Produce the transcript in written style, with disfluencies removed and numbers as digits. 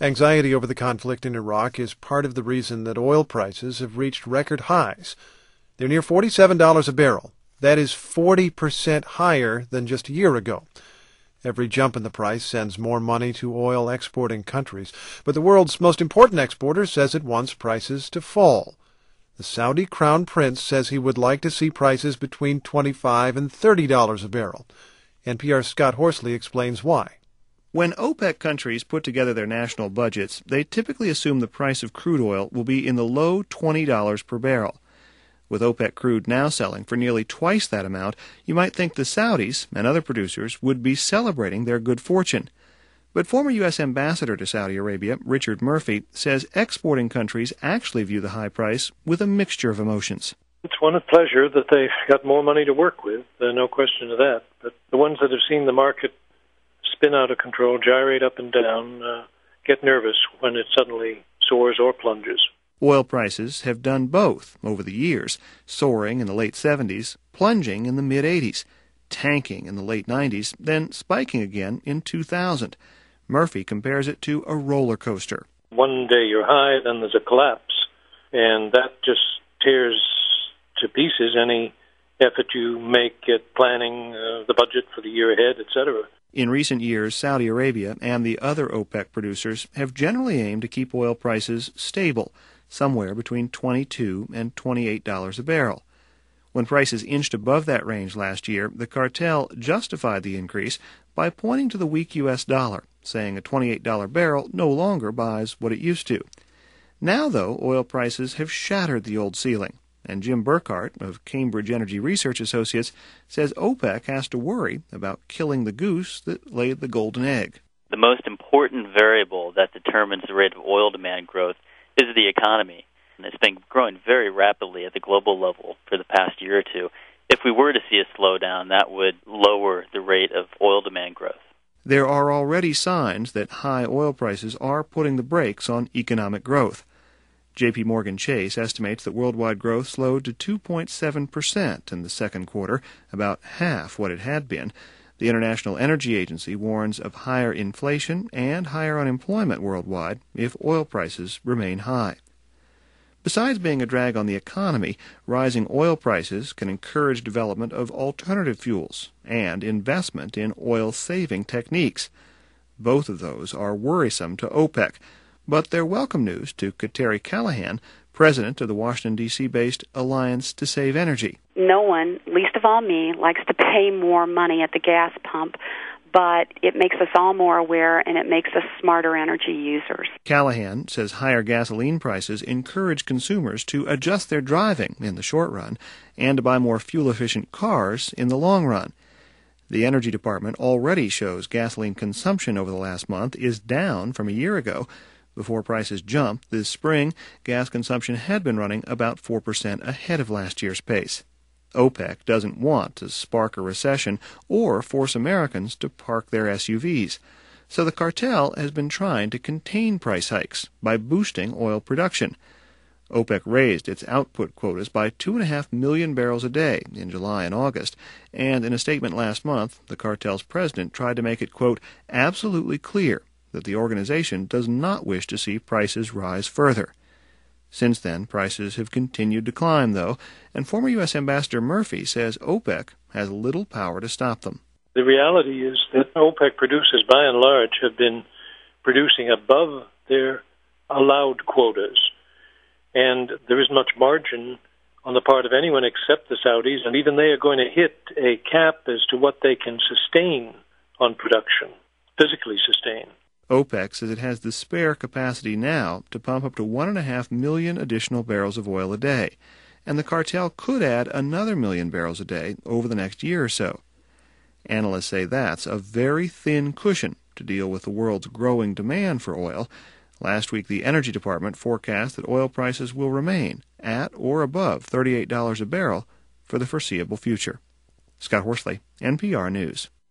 Anxiety over the conflict in Iraq is part of the reason that oil prices have reached record highs. They're near $47 a barrel. That is 40% higher than just a year ago. Every jump in the price sends more money to oil exporting countries, but the world's most important exporter says it wants prices to fall. The Saudi Crown Prince says he would like to see prices between $25 and $30 a barrel. NPR's Scott Horsley explains why. When OPEC countries put together their national budgets, they typically assume the price of crude oil will be in the low $20 per barrel. With OPEC crude now selling for nearly twice that amount, you might think the Saudis and other producers would be celebrating their good fortune. But former U.S. Ambassador to Saudi Arabia, Richard Murphy, says exporting countries actually view the high price with a mixture of emotions. It's one of pleasure that they've got more money to work with, no question of that. But the ones that have seen the market spin out of control, gyrate up and down, get nervous when it suddenly soars or plunges. Oil prices have done both over the years, soaring in the late 70s, plunging in the mid-80s, tanking in the late 90s, then spiking again in 2000. Murphy compares it to a roller coaster. One day you're high, then there's a collapse, and that just tears to pieces any effort you make at planning the budget for the year ahead, etc. In recent years, Saudi Arabia and the other OPEC producers have generally aimed to keep oil prices stable, somewhere between $22 and $28 a barrel. When prices inched above that range last year, the cartel justified the increase by pointing to the weak U.S. dollar, saying a $28 barrel no longer buys what it used to. Now, though, oil prices have shattered the old ceiling, and Jim Burkhart of Cambridge Energy Research Associates says OPEC has to worry about killing the goose that laid the golden egg. The most important variable that determines the rate of oil demand growth is the economy. And it's been growing very rapidly at the global level for the past year or two. If we were to see a slowdown, that would lower the rate of oil demand growth. There are already signs that high oil prices are putting the brakes on economic growth. J.P. Morgan Chase estimates that worldwide growth slowed to 2.7% in the second quarter, about half what it had been. The International Energy Agency warns of higher inflation and higher unemployment worldwide if oil prices remain high. Besides being a drag on the economy, rising oil prices can encourage development of alternative fuels and investment in oil-saving techniques. Both of those are worrisome to OPEC, but they're welcome news to Kateri Callahan, president of the Washington, D.C.-based Alliance to Save Energy. No one, least of all me, likes to pay more money at the gas pump, but it makes us all more aware and it makes us smarter energy users. Callahan says higher gasoline prices encourage consumers to adjust their driving in the short run and to buy more fuel-efficient cars in the long run. The Energy Department already shows gasoline consumption over the last month is down from a year ago. Before prices jumped this spring, gas consumption had been running about 4% ahead of last year's pace. OPEC doesn't want to spark a recession or force Americans to park their SUVs. So the cartel has been trying to contain price hikes by boosting oil production. OPEC raised its output quotas by 2.5 million barrels a day in July and August, and in a statement last month, the cartel's president tried to make it, quote, absolutely clear that the organization does not wish to see prices rise further. Since then, prices have continued to climb, though, and former U.S. Ambassador Murphy says OPEC has little power to stop them. The reality is that OPEC producers, by and large, have been producing above their allowed quotas, and there isn't much margin on the part of anyone except the Saudis, and even they are going to hit a cap as to what they can sustain on production, physically sustain. OPEC says it has the spare capacity now to pump up to 1.5 million additional barrels of oil a day, and the cartel could add another million barrels a day over the next year or so. Analysts say that's a very thin cushion to deal with the world's growing demand for oil. Last week, the Energy Department forecast that oil prices will remain at or above $38 a barrel for the foreseeable future. Scott Horsley, NPR News.